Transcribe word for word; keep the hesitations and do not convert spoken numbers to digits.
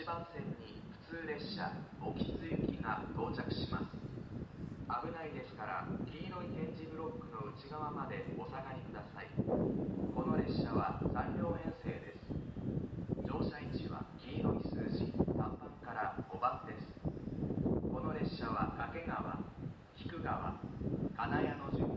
ちばん線に普通列車興津行きが到着します。危ないですから黄色い点字ブロックの内側までお下がりください。この列車はさん両編成です。乗車位置は黄色い数字さんばんからごばんです。この列車は掛川、菊川、金谷の順